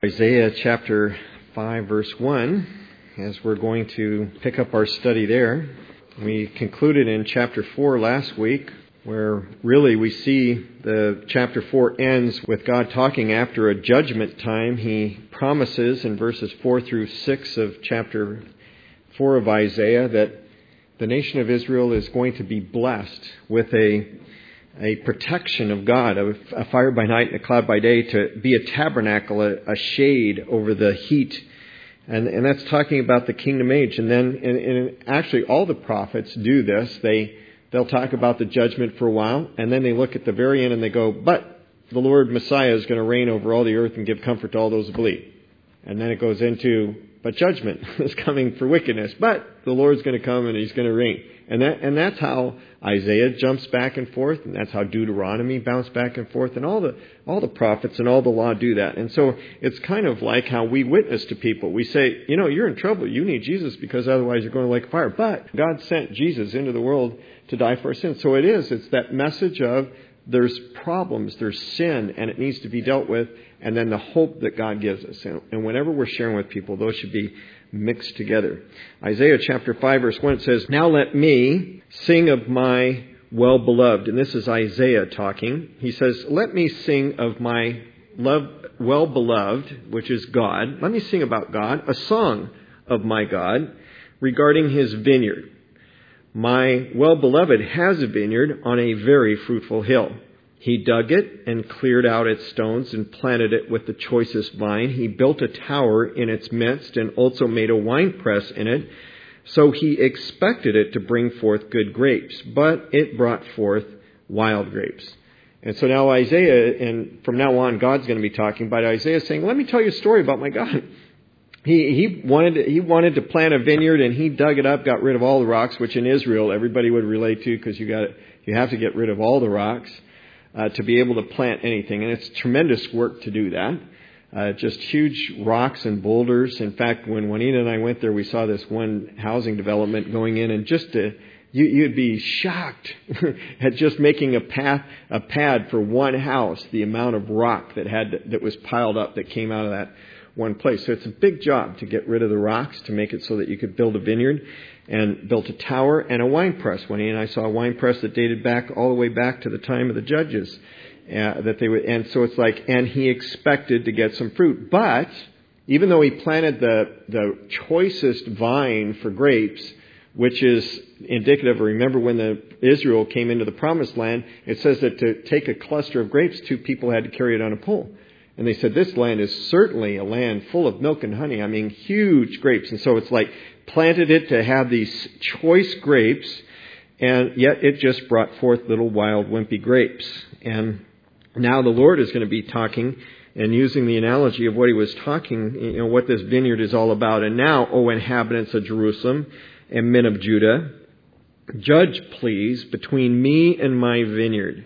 Isaiah chapter 5 verse 1, as we're going to pick up our study there. We concluded in chapter 4 last week, where really we see the chapter 4 ends with God talking after a judgment time. He promises in verses 4 through 6 of chapter 4 of Isaiah that the nation of Israel is going to be blessed with a protection of God, a fire by night and a cloud by day, to be a tabernacle, a shade over the heat. And that's talking about the kingdom age. And then, and actually all the prophets do this. They'll talk about the judgment for a while, and then they look at the very end and they go, but the Lord Messiah is going to reign over all the earth and give comfort to all those who believe. And then it goes into, but judgment is coming for wickedness. But the Lord's going to come and He's going to reign. And that's how Isaiah jumps back and forth, and that's how Deuteronomy bounced back and forth, and all the prophets and all the law do that. And so it's kind of like how we witness to people. We say, you're in trouble. You need Jesus because otherwise you're going to like fire. But God sent Jesus into the world to die for our sins. So it's that message of there's problems, there's sin, and it needs to be dealt with, and then the hope that God gives us. And whenever we're sharing with people, those should be mixed together. Isaiah chapter 5 verse 1 says, "Now let me sing of my well-beloved." And this is Isaiah talking. He says, "Let me sing of my well-beloved," which is God. Let me sing about God, a song of my God regarding His vineyard. My well-beloved has a vineyard on a very fruitful hill. He dug it and cleared out its stones and planted it with the choicest vine. He built a tower in its midst and also made a winepress in it. So he expected it to bring forth good grapes, but it brought forth wild grapes. And so now Isaiah, and from now on God's going to be talking, but Isaiah is saying, let me tell you a story about my God. He wanted to plant a vineyard, and he dug it up, got rid of all the rocks, which in Israel everybody would relate to, because you have to get rid of all the rocks to be able to plant anything. And it's tremendous work to do that. Just huge rocks and boulders. In fact, when Juanita and I went there, we saw this one housing development going in, and you'd be shocked at just making a pad for one house, the amount of rock that was piled up that came out of that one place. So it's a big job to get rid of the rocks to make it so that you could build a vineyard, and built a tower and a wine press. When he and I saw a wine press that dated back all the way back to the time of the judges, and so it's like, and he expected to get some fruit. But even though he planted the choicest vine for grapes, which is indicative, remember when Israel came into the promised land, it says that to take a cluster of grapes, 2 people had to carry it on a pole. And they said, this land is certainly a land full of milk and honey. I mean, huge grapes. And so it's like, planted it to have these choice grapes, and yet it just brought forth little wild, wimpy grapes. And now the Lord is going to be talking and using the analogy of what He was talking, what this vineyard is all about. "And now, O inhabitants of Jerusalem and men of Judah, judge, please, between me and my vineyard.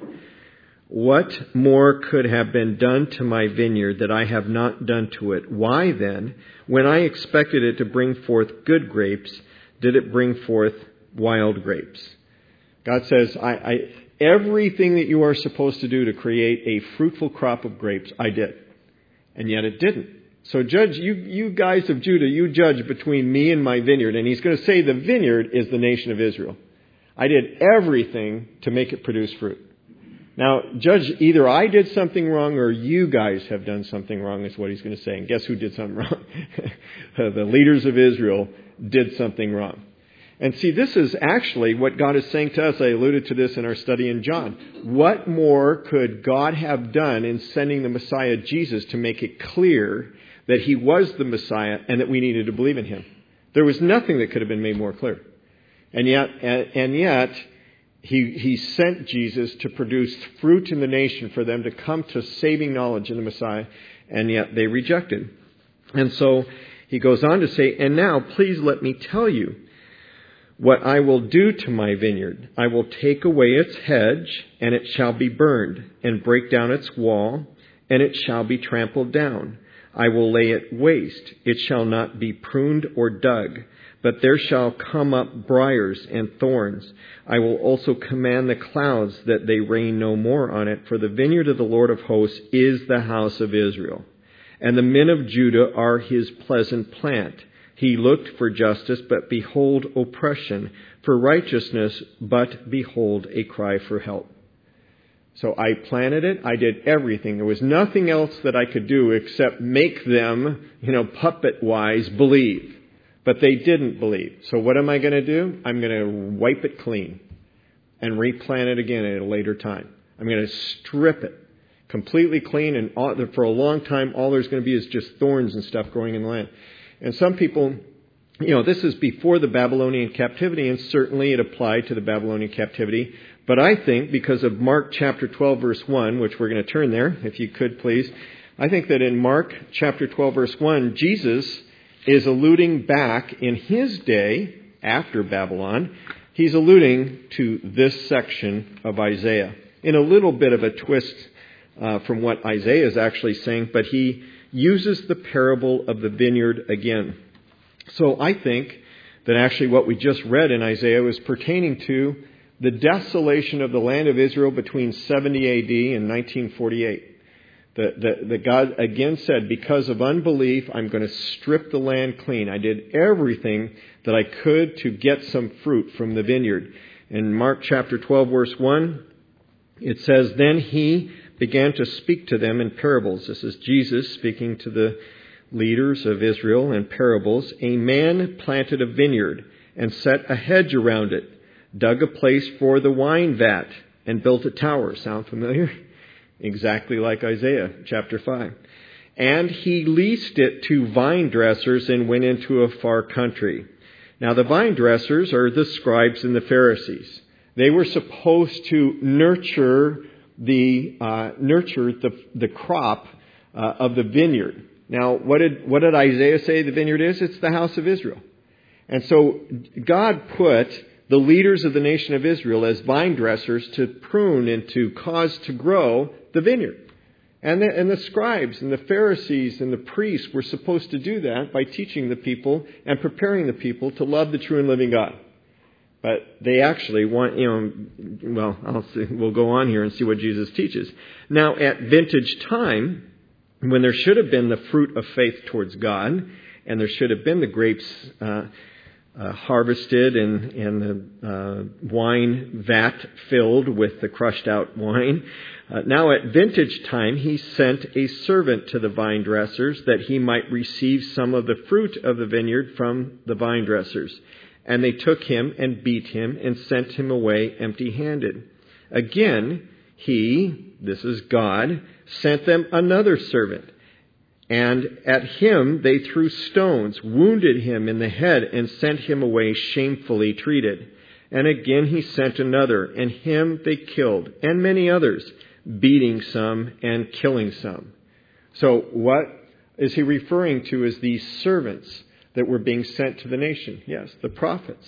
What more could have been done to my vineyard that I have not done to it? Why then, when I expected it to bring forth good grapes, did it bring forth wild grapes?" God says, everything that you are supposed to do to create a fruitful crop of grapes, I did. And yet it didn't. So judge, you guys of Judah, you judge between me and my vineyard. And He's going to say the vineyard is the nation of Israel. I did everything to make it produce fruit. Now, judge, either I did something wrong or you guys have done something wrong, is what He's going to say. And guess who did something wrong? The leaders of Israel did something wrong. And see, this is actually what God is saying to us. I alluded to this in our study in John. What more could God have done in sending the Messiah, Jesus, to make it clear that He was the Messiah and that we needed to believe in Him? There was nothing that could have been made more clear. And yet, He sent Jesus to produce fruit in the nation for them to come to saving knowledge in the Messiah, and yet they rejected. And so He goes on to say, "And now please let me tell you what I will do to my vineyard. I will take away its hedge, and it shall be burned, and break down its wall, and it shall be trampled down. I will lay it waste. It shall not be pruned or dug. But there shall come up briars and thorns. I will also command the clouds that they rain no more on it, for the vineyard of the Lord of hosts is the house of Israel. and the men of Judah are his pleasant plant. He looked for justice, but behold oppression, for righteousness, but behold a cry for help. So I planted it. I did everything. There was nothing else that I could do except make them, puppet-wise believe. But they didn't believe. So what am I going to do? I'm going to wipe it clean and replant it again at a later time. I'm going to strip it completely clean, and for a long time, all there's going to be is just thorns and stuff growing in the land. And some people, this is before the Babylonian captivity, and certainly it applied to the Babylonian captivity. But I think because of Mark chapter 12, verse 1, which we're going to turn there, if you could please, I think that in Mark chapter 12, verse 1, Jesus is alluding back in his day, after Babylon, he's alluding to this section of Isaiah in a little bit of a twist from what Isaiah is actually saying, but he uses the parable of the vineyard again. So I think that actually what we just read in Isaiah was pertaining to the desolation of the land of Israel between 70 A.D. and 1948. That God again said, because of unbelief, I'm going to strip the land clean. I did everything that I could to get some fruit from the vineyard. In Mark chapter 12, verse 1, it says, Then he began to speak to them in parables. This is Jesus speaking to the leaders of Israel in parables. A man planted a vineyard and set a hedge around it, dug a place for the wine vat, and built a tower. Sound familiar? Exactly like Isaiah chapter 5. And he leased it to vine dressers and went into a far country. Now the vine dressers are the scribes and the Pharisees. They were supposed to nurture the crop of the vineyard. Now, what did Isaiah say the vineyard is? It's the house of Israel. And so God put the leaders of the nation of Israel as vine dressers to prune and to cause to grow the vineyard. And the scribes and the Pharisees and the priests were supposed to do that by teaching the people and preparing the people to love the true and living God. But they actually want, we'll go on here and see what Jesus teaches. Now, at vintage time, when there should have been the fruit of faith towards God, and there should have been the grapes harvested and the wine vat filled with the crushed out wine, now at vintage time, he sent a servant to the vine dressers that he might receive some of the fruit of the vineyard from the vine dressers. And they took him and beat him and sent him away empty-handed. Again, he, this is God, sent them another servant. And at him they threw stones, wounded him in the head, and sent him away shamefully treated. And again he sent another, and him they killed, and many others, beating some and killing some. So what is he referring to as these servants that were being sent to the nation? Yes, the prophets.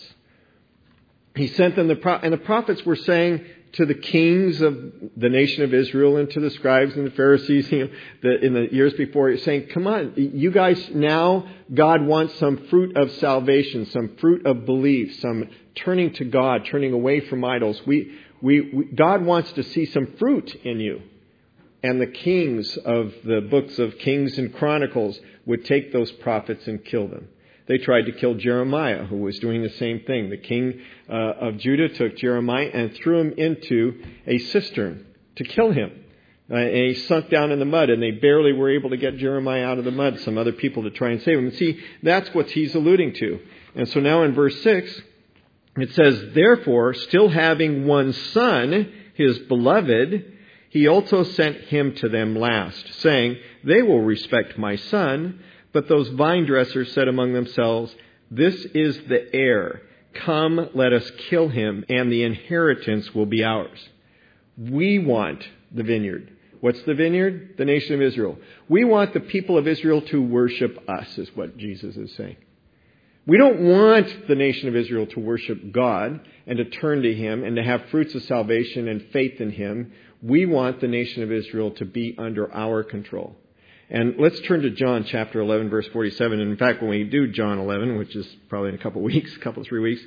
He sent them and the prophets were saying to the kings of the nation of Israel and to the scribes and the Pharisees, in the years before, saying, come on, you guys, now God wants some fruit of salvation, some fruit of belief, some turning to God, turning away from idols. God wants to see some fruit in you. And the kings of the books of Kings and Chronicles would take those prophets and kill them. They tried to kill Jeremiah, who was doing the same thing. The king of Judah took Jeremiah and threw him into a cistern to kill him. And he sunk down in the mud, and they barely were able to get Jeremiah out of the mud, some other people to try and save him. And see, that's what he's alluding to. And so now in verse 6, it says, Therefore, still having one son, his beloved, he also sent him to them last, saying, They will respect my son. But those vine dressers said among themselves, This is the heir. Come, let us kill him, and the inheritance will be ours. We want the vineyard. What's the vineyard? The nation of Israel. We want the people of Israel to worship us, is what Jesus is saying. We don't want the nation of Israel to worship God and to turn to him and to have fruits of salvation and faith in him. We want the nation of Israel to be under our control. And let's turn to John chapter 11, verse 47. And in fact, when we do John 11, which is probably in a couple 3 weeks,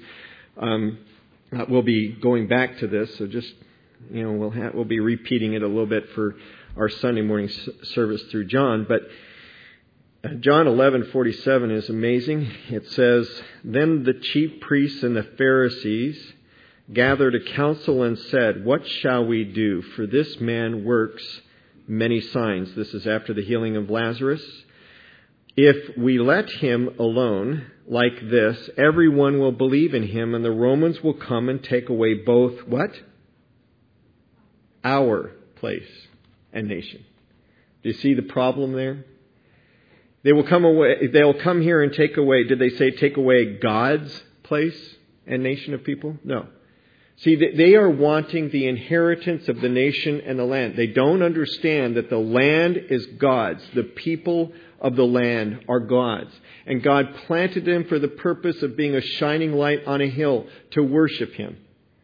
we'll be going back to this. So just, we'll be repeating it a little bit for our Sunday morning service through John. But John 11:47 is amazing. It says, "Then the chief priests and the Pharisees gathered a council and said, 'What shall we do? For this man works many signs.'" This is after the healing of Lazarus. "If we let him alone like this, everyone will believe in him, and the Romans will come and take away both," what? "Our place and nation." Do you see the problem there? They'll come here and take away, did they say take away God's place and nation of people? No. See, they are wanting the inheritance of the nation and the land. They don't understand that the land is God's. The people of the land are God's. And God planted them for the purpose of being a shining light on a hill to worship Him.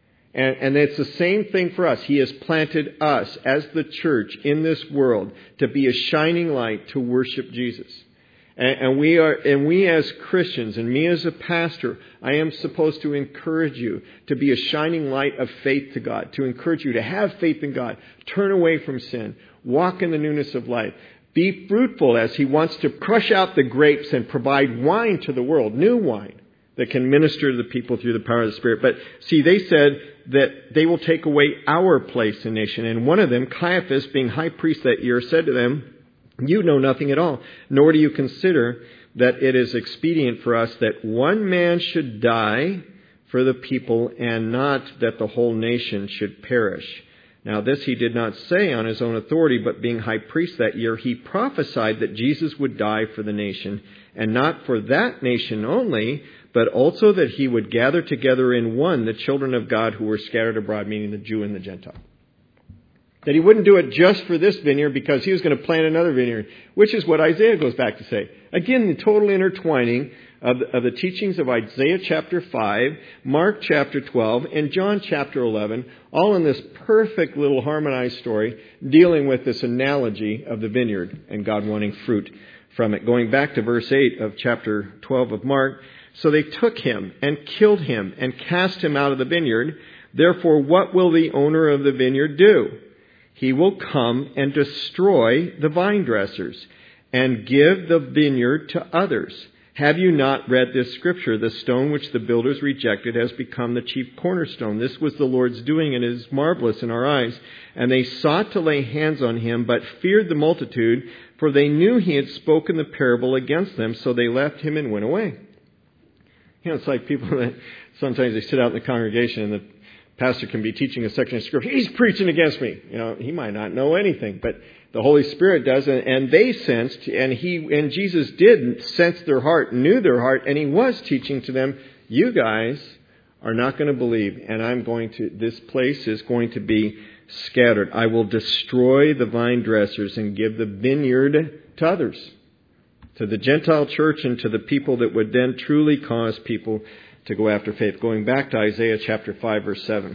And it's the same thing for us. He has planted us as the church in this world to be a shining light to worship Jesus. And we as Christians, and me as a pastor, I am supposed to encourage you to be a shining light of faith to God, to encourage you to have faith in God, turn away from sin, walk in the newness of life, be fruitful as He wants to crush out the grapes and provide wine to the world, new wine that can minister to the people through the power of the Spirit. But see, they said that they will take away our place in nation. And one of them, Caiaphas, being high priest that year, said to them, "You know nothing at all, nor do you consider that it is expedient for us that one man should die for the people, and not that the whole nation should perish." Now this he did not say on his own authority, but being high priest that year, he prophesied that Jesus would die for the nation, and not for that nation only, but also that He would gather together in one the children of God who were scattered abroad, meaning the Jew and the Gentile. That He wouldn't do it just for this vineyard because He was going to plant another vineyard, which is what Isaiah goes back to say. Again, the total intertwining of the teachings of Isaiah chapter 5, Mark chapter 12, and John chapter 11, all in this perfect little harmonized story dealing with this analogy of the vineyard and God wanting fruit from it. Going back to verse 8 of chapter 12 of Mark, "So they took Him and killed Him and cast Him out of the vineyard. Therefore, what will the owner of the vineyard do? He will come and destroy the vine dressers and give the vineyard to others. Have you not read this scripture? The stone which the builders rejected has become the chief cornerstone. This was the Lord's doing, and it is marvelous in our eyes. And they sought to lay hands on Him, but feared the multitude, for they knew He had spoken the parable against them. So they left Him and went away." You know, it's like people that sometimes they sit out in the congregation and the pastor can be teaching a section of scripture. "He's preaching against me." You know, he might not know anything, but the Holy Spirit does. And they sensed, and Jesus did sense their heart, knew their heart, and He was teaching to them, "You guys are not going to believe, and this place is going to be scattered. I will destroy the vine dressers and give the vineyard to others." To the Gentile church and to the people that would then truly cause people to go after faith. Going back to Isaiah chapter 5, verse 7.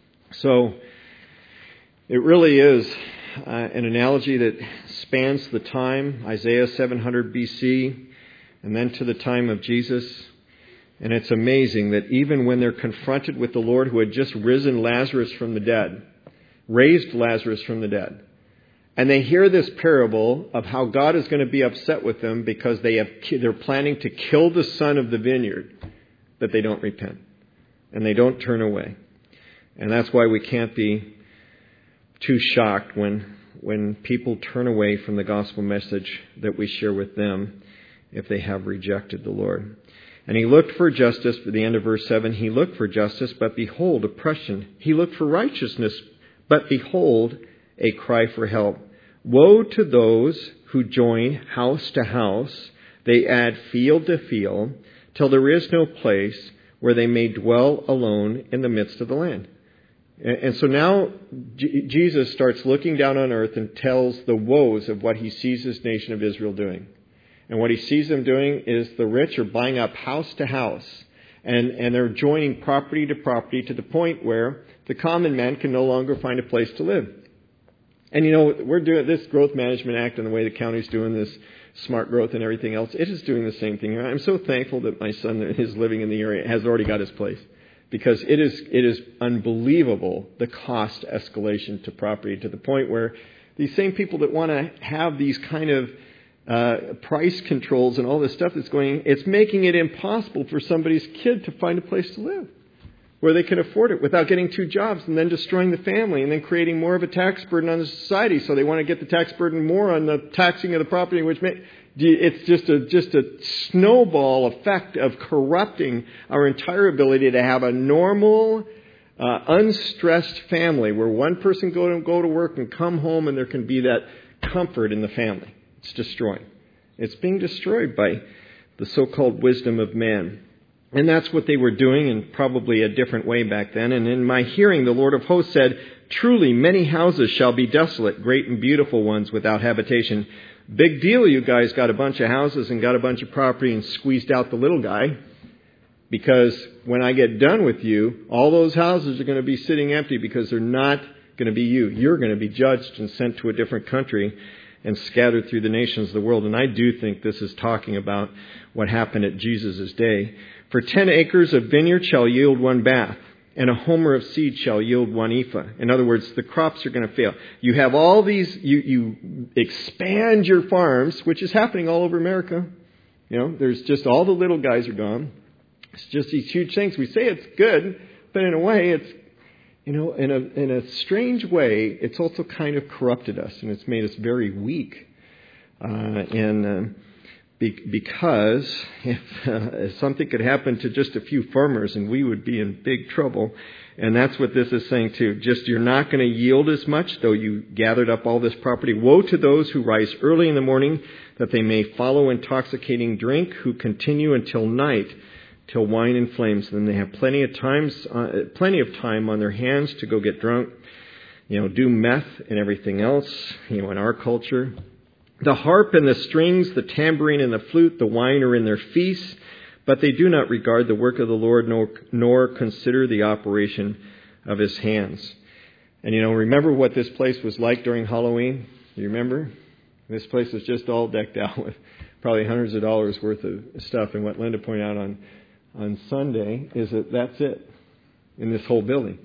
So, it really is an analogy that spans the time, Isaiah 700 BC, and then to the time of Jesus. And it's amazing that even when they're confronted with the Lord who had just raised Lazarus from the dead, and they hear this parable of how God is going to be upset with them because they're planning to kill the son of the vineyard, that they don't repent and they don't turn away. And that's why we can't be too shocked when people turn away from the gospel message that we share with them if they have rejected the Lord. And he looked for justice, at the end of verse 7, he looked for justice, but behold, oppression. He looked for righteousness, but behold, a cry for help. Woe to those who join house to house. They add field to field, till there is no place where they may dwell alone in the midst of the land. And so now Jesus starts looking down on earth and tells the woes of what He sees His nation of Israel doing. And what He sees them doing is the rich are buying up house to house. And they're joining property to property to the point where the common man can no longer find a place to live. And you know, we're doing this Growth Management Act and the way the county's doing this smart growth and everything else. It is doing the same thing. I'm so thankful that my son that is living in the area has already got his place. Because it is unbelievable, the cost escalation to property, to the point where these same people that want to have these kind of price controls and all this stuff that's going, it's making it impossible for somebody's kid to find a place to live where they can afford it without getting 2 jobs and then destroying the family and then creating more of a tax burden on the society. So they want to get the tax burden more on the taxing of the property, which it's just a snowball effect of corrupting our entire ability to have a normal, unstressed family where one person go to work and come home and there can be that comfort in the family. It's destroying. It's being destroyed by the so-called wisdom of man. And that's what they were doing in probably a different way back then. And in my hearing, the Lord of hosts said, "Truly, many houses shall be desolate, great and beautiful ones without habitation." Big deal, you guys got a bunch of houses and got a bunch of property and squeezed out the little guy. Because when I get done with you, all those houses are going to be sitting empty because they're not going to be you. You're going to be judged and sent to a different country and scattered through the nations of the world. And I do think this is talking about what happened at Jesus' day. "For 10 acres of vineyard shall yield 1 bath, and a homer of seed shall yield 1 ephah." In other words, the crops are going to fail. You have all these, you expand your farms, which is happening all over America. There's just all the little guys are gone. It's just these huge things. We say it's good, but in a way, it's, in a strange way, it's also kind of corrupted us, and it's made us very weak. Because if something could happen to just a few farmers, and we would be in big trouble. And that's what this is saying too. Just you're not going to yield as much, though you gathered up all this property. "Woe to those who rise early in the morning, that they may follow intoxicating drink, who continue until night, till wine inflames. Then they have plenty of time on their hands to go get drunk, do meth and everything else, in our culture. The harp and the strings, the tambourine and the flute, the wine are in their feasts, but they do not regard the work of the Lord, nor consider the operation of His hands." And remember what this place was like during Halloween? You remember? This place was just all decked out with probably hundreds of dollars worth of stuff. And what Linda pointed out on Sunday is that's it in this whole building.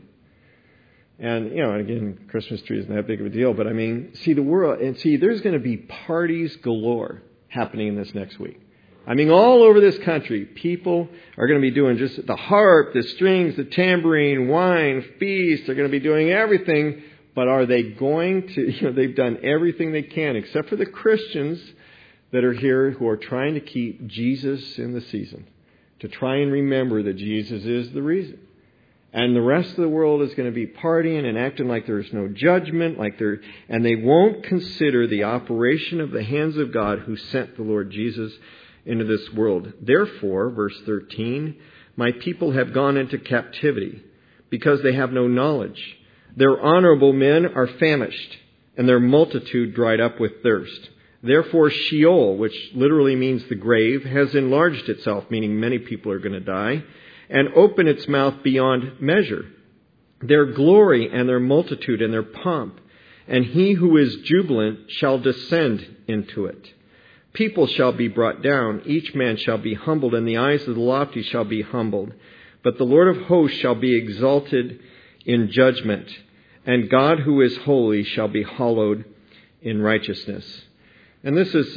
And, again, Christmas tree isn't that big of a deal. But, see the world, and there's going to be parties galore happening in this next week. All over this country, people are going to be doing just the harp, the strings, the tambourine, wine, feast. They're going to be doing everything. But are they going to, they've done everything they can, except for the Christians that are here who are trying to keep Jesus in the season, to try and remember that Jesus is the reason. And the rest of the world is going to be partying and acting like there's no judgment, and they won't consider the operation of the hands of God who sent the Lord Jesus into this world. "Therefore," verse 13, "my people have gone into captivity because they have no knowledge. Their honorable men are famished, and their multitude dried up with thirst. Therefore Sheol," which literally means the grave, "has enlarged itself," meaning many people are going to die, "and open its mouth beyond measure. Their glory and their multitude and their pomp, and he who is jubilant shall descend into it. People shall be brought down, each man shall be humbled, and the eyes of the lofty shall be humbled. But the Lord of hosts shall be exalted in judgment, and God who is holy shall be hallowed in righteousness." And this is,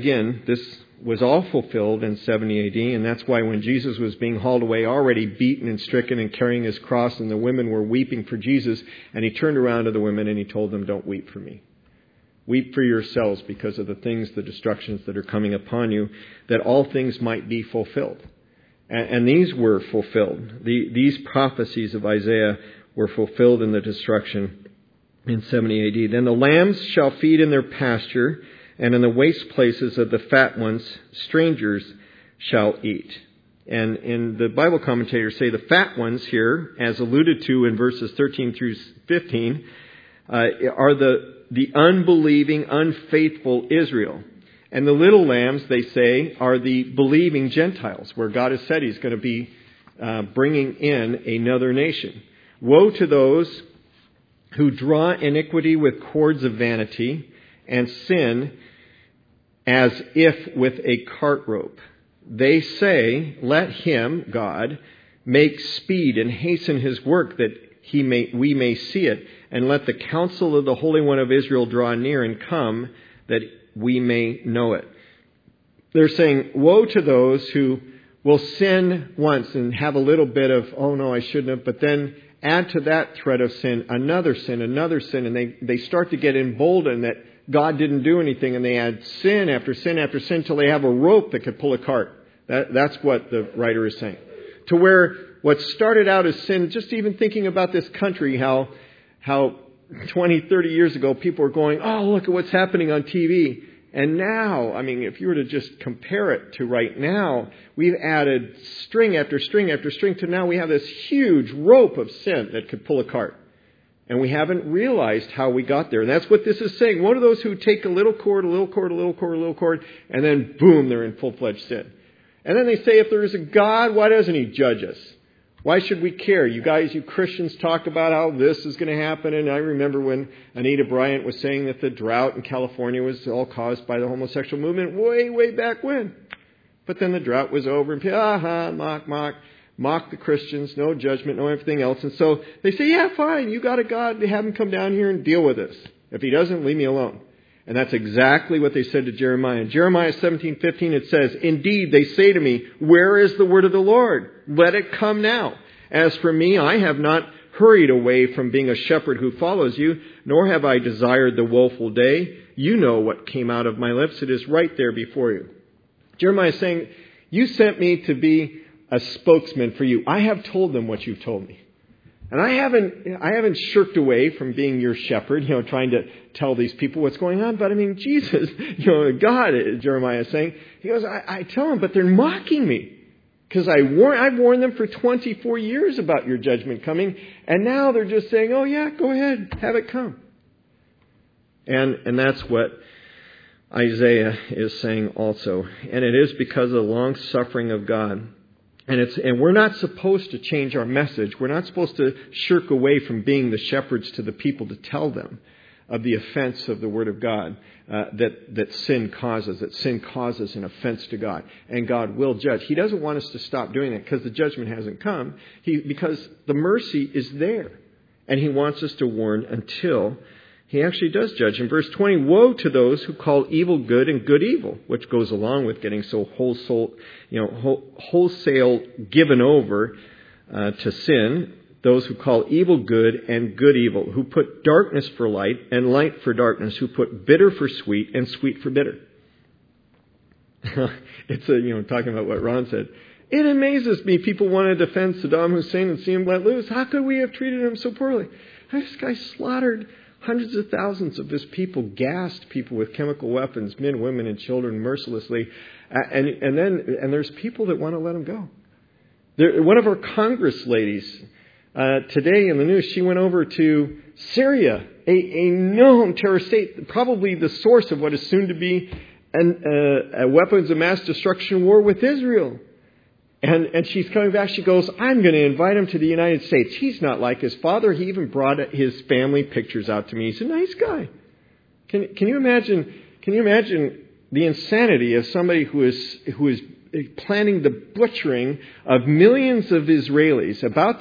this was all fulfilled in 70 AD, and that's why when Jesus was being hauled away, already beaten and stricken and carrying His cross, and the women were weeping for Jesus, and He turned around to the women and He told them, "Don't weep for me. Weep for yourselves because of the things, the destructions that are coming upon you, that all things might be fulfilled." And these were fulfilled. These prophecies of Isaiah were fulfilled in the destruction in 70 AD. "Then the lambs shall feed in their pasture, and in the waste places of the fat ones, strangers shall eat." And in the Bible commentators say the fat ones here, as alluded to in verses 13 through 15, are the unbelieving, unfaithful Israel. And the little lambs, they say, are the believing Gentiles, where God has said He's going to be bringing in another nation. "Woe to those who draw iniquity with cords of vanity, and sin as if with a cart rope. They say, let Him," God, "make speed and hasten His work, that we may see it. And let the counsel of the Holy One of Israel draw near and come, that we may know it." they're saying, woe to those who will sin once and have a little bit of, oh no, I shouldn't have, but then add to that thread of sin, another sin, and they start to get emboldened that God didn't do anything, and they add sin after sin after sin until they have a rope that could pull a cart. That's what the writer is saying. To where what started out as sin, just even thinking about this country, how 20, 30 years ago people were going, oh, look at what's happening on TV. And now, I mean, if you were to just compare it to right now, we've added string after string after string to now we have this huge rope of sin that could pull a cart. And we haven't realized how we got there. And that's what this is saying. One of those who take a little cord, a little cord, a little cord, a little cord, and then boom, they're in full-fledged sin. And then they say, if there is a God, why doesn't He judge us? Why should we care? You guys, you Christians talk about how this is going to happen. And I remember when Anita Bryant was saying that the drought in California was all caused by the homosexual movement way, way back when. But then the drought was over and people, mock the Christians, no judgment, no everything else. And so they say, yeah, fine, you got a God, have Him come down here and deal with us. If He doesn't, leave me alone. And that's exactly what they said to Jeremiah. In Jeremiah 17:15 it says, indeed, they say to me, where is the word of the Lord? Let it come now. As for me, I have not hurried away from being a shepherd who follows you, nor have I desired the woeful day. You know what came out of my lips. It is right there before you. Jeremiah is saying, you sent me to be a spokesman for you. I have told them what you've told me. And I haven't shirked away from being your shepherd, trying to tell these people what's going on. But I mean, Jesus, God, Jeremiah is saying, he goes, I tell them, but they're mocking me. Because I've warned them for 24 years about your judgment coming. And now they're just saying, oh yeah, go ahead, have it come. And that's what Isaiah is saying also. And it is because of the long suffering of God. And we're not supposed to change our message. We're not supposed to shirk away from being the shepherds to the people to tell them of the offense of the Word of God that sin causes an offense to God. And God will judge. He doesn't want us to stop doing that because the judgment hasn't come. Because the mercy is there. And He wants us to warn until He actually does judge. In verse 20, woe to those who call evil good and good evil, which goes along with getting so wholesale given over to sin. Those who call evil good and good evil, who put darkness for light and light for darkness, who put bitter for sweet and sweet for bitter. It's talking about what Ron said. It amazes me people want to defend Saddam Hussein and see him let loose. How could we have treated him so poorly? This guy slaughtered hundreds of thousands of his people, gassed people with chemical weapons, men, women, and children mercilessly. And there's people that want to let him go. One of our Congress ladies today in the news, she went over to Syria, a known terrorist state, probably the source of what is soon to be a weapons of mass destruction war with Israel. And she's coming back. She goes, I'm going to invite him to the United States. He's not like his father. He even brought his family pictures out to me. He's a nice guy. Can you imagine? Can you imagine the insanity of somebody who is planning the butchering of millions of Israelis,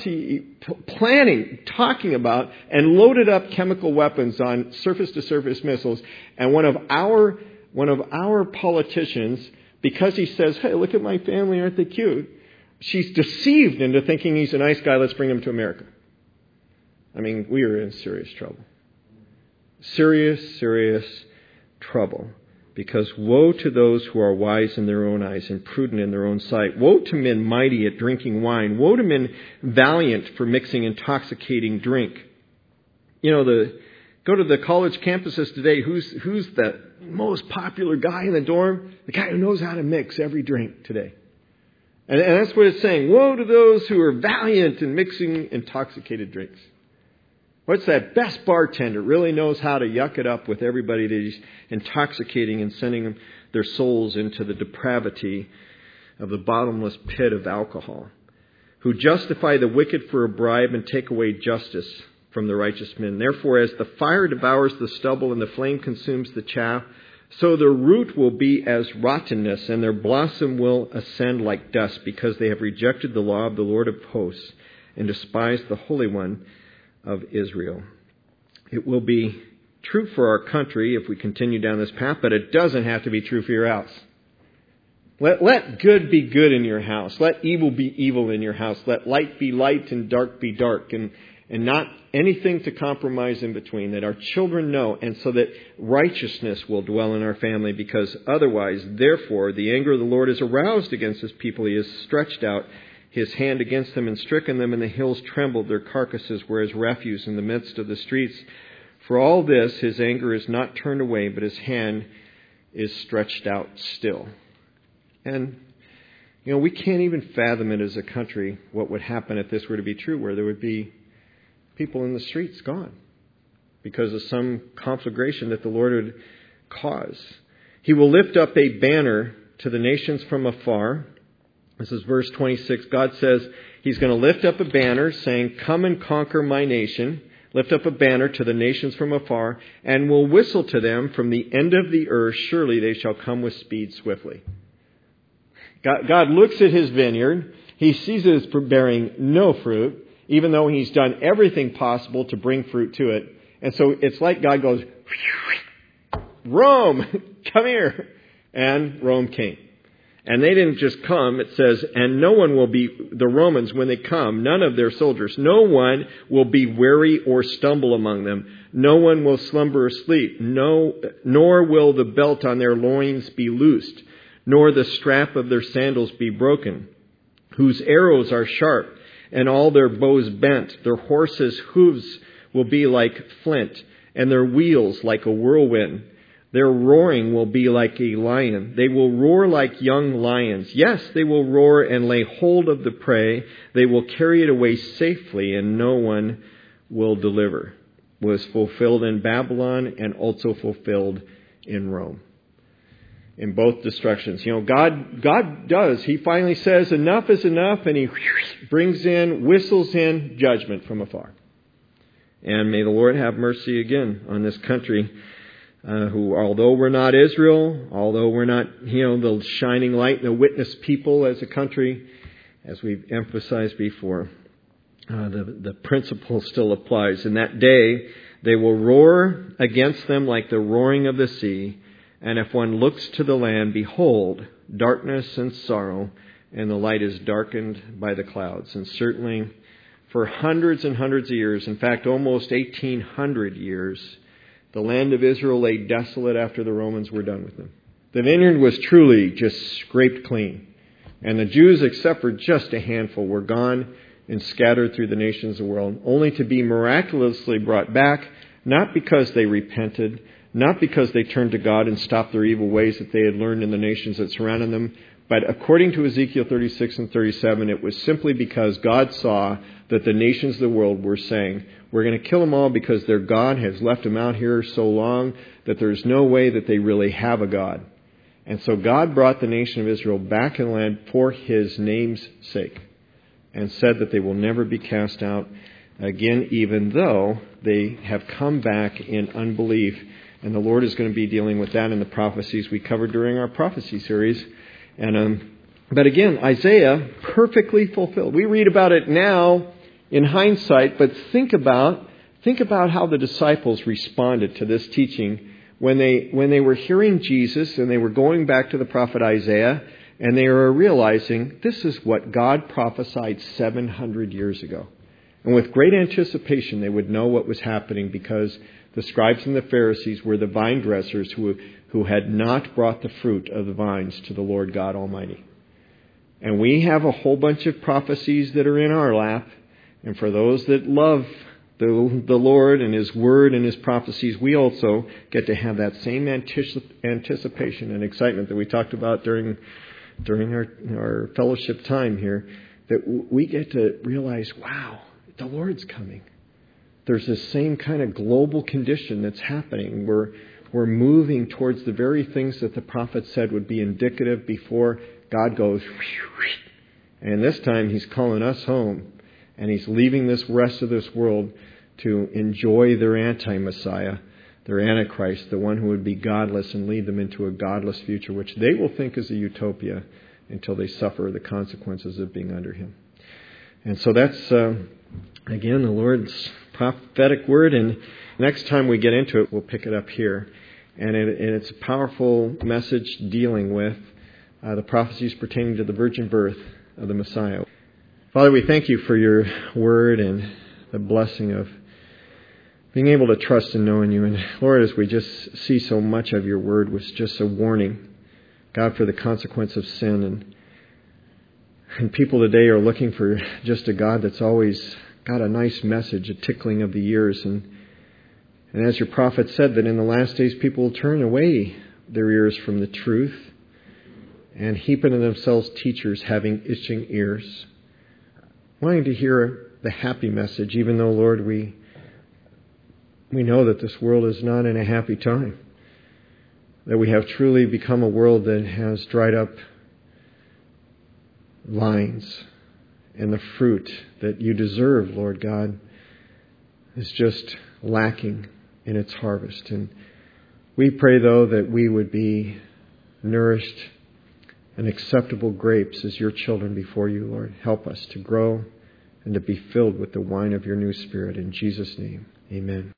talking about and loaded up chemical weapons on surface-to-surface missiles, and one of our politicians, because he says, hey, look at my family, aren't they cute? She's deceived into thinking he's a nice guy, let's bring him to America. I mean, we are in serious trouble. Serious, serious trouble. Because woe to those who are wise in their own eyes and prudent in their own sight. Woe to men mighty at drinking wine. Woe to men valiant for mixing intoxicating drink. Go to the college campuses today. Who's the most popular guy in the dorm? The guy who knows how to mix every drink today. And that's what it's saying. Woe to those who are valiant in mixing intoxicated drinks. What's that best bartender really knows how to yuck it up with everybody that he's intoxicating and sending their souls into the depravity of the bottomless pit of alcohol. Who justify the wicked for a bribe and take away justice from the righteous men. Therefore, as the fire devours the stubble and the flame consumes the chaff, so their root will be as rottenness, and their blossom will ascend like dust, because they have rejected the law of the Lord of hosts and despised the Holy One of Israel. It will be true for our country if we continue down this path, but it doesn't have to be true for your house. Let good be good in your house. Let evil be evil in your house. Let light be light and dark be dark. And not anything to compromise in between. That our children know. And so that righteousness will dwell in our family. Because otherwise, therefore, the anger of the Lord is aroused against His people. He has stretched out His hand against them and stricken them. And the hills trembled. Their carcasses were as refuse in the midst of the streets. For all this, His anger is not turned away, but His hand is stretched out still. And, we can't even fathom it as a country, what would happen if this were to be true, where there would be people in the streets gone because of some conflagration that the Lord would cause. He will lift up a banner to the nations from afar. This is verse 26. God says He's going to lift up a banner saying, "Come and conquer my nation." Lift up a banner to the nations from afar, and will whistle to them from the end of the earth. Surely they shall come with speed swiftly. God looks at His vineyard. He sees it as bearing no fruit, even though He's done everything possible to bring fruit to it. And so it's like God goes, "Rome, come here." And Rome came. And they didn't just come. It says, and no one will be, the Romans, when they come, none of their soldiers, no one will be weary or stumble among them. No one will slumber or sleep. Nor will the belt on their loins be loosed, nor the strap of their sandals be broken, whose arrows are sharp, and all their bows bent. Their horses' hooves will be like flint, and their wheels like a whirlwind. Their roaring will be like a lion. They will roar like young lions. Yes, they will roar and lay hold of the prey. They will carry it away safely, and no one will deliver. Was fulfilled in Babylon and also fulfilled in Rome. In both destructions. God does. He finally says enough is enough, and He whistles in judgment from afar. And may the Lord have mercy again on this country, who, although we're not Israel, although we're not, the shining light and the witness people as a country, as we've emphasized before, the principle still applies. In that day, they will roar against them like the roaring of the sea. And if one looks to the land, behold, darkness and sorrow, and the light is darkened by the clouds. And certainly for hundreds and hundreds of years, in fact, almost 1,800 years, the land of Israel lay desolate after the Romans were done with them. The vineyard was truly just scraped clean. And the Jews, except for just a handful, were gone and scattered through the nations of the world, only to be miraculously brought back, not because they repented, not because they turned to God and stopped their evil ways that they had learned in the nations that surrounded them, but according to Ezekiel 36 and 37, it was simply because God saw that the nations of the world were saying, we're going to kill them all because their God has left them out here so long that there's no way that they really have a God. And so God brought the nation of Israel back in the land for His name's sake, and said that they will never be cast out again, even though they have come back in unbelief. And the Lord is going to be dealing with that in the prophecies we covered during our prophecy series. But again, Isaiah perfectly fulfilled. We read about it now in hindsight, but think about how the disciples responded to this teaching when they were hearing Jesus and they were going back to the prophet Isaiah and they were realizing this is what God prophesied 700 years ago. And with great anticipation, they would know what was happening because the scribes and the Pharisees were the vine dressers who had not brought the fruit of the vines to the Lord God Almighty. And we have a whole bunch of prophecies that are in our lap. And for those that love the Lord and His Word and His prophecies, we also get to have that same anticipation and excitement that we talked about during our fellowship time here, that we get to realize, wow, the Lord's coming. There's this same kind of global condition that's happening. We're moving towards the very things that the prophet said would be indicative before God goes, and this time He's calling us home, and He's leaving this rest of this world to enjoy their anti-Messiah, their Antichrist, the one who would be godless and lead them into a godless future, which they will think is a utopia until they suffer the consequences of being under Him. And so that's, again, the Lord's prophetic word. And next time we get into it, we'll pick it up here. And it's a powerful message dealing with the prophecies pertaining to the virgin birth of the Messiah. Father, we thank you for your word and the blessing of being able to trust and know in you. And Lord, as we just see so much of your word was just a warning, God, for the consequence of sin. And people today are looking for just a God that's always got a nice message, a tickling of the ears. And as your prophet said, that in the last days people will turn away their ears from the truth and heap unto themselves teachers having itching ears, wanting to hear the happy message, even though, Lord, we know that this world is not in a happy time, that we have truly become a world that has dried up vines, and the fruit that you deserve, Lord God, is just lacking in its harvest. And we pray, though, that we would be nourished and acceptable grapes as your children before you, Lord. Help us to grow and to be filled with the wine of your new Spirit. In Jesus' name, amen.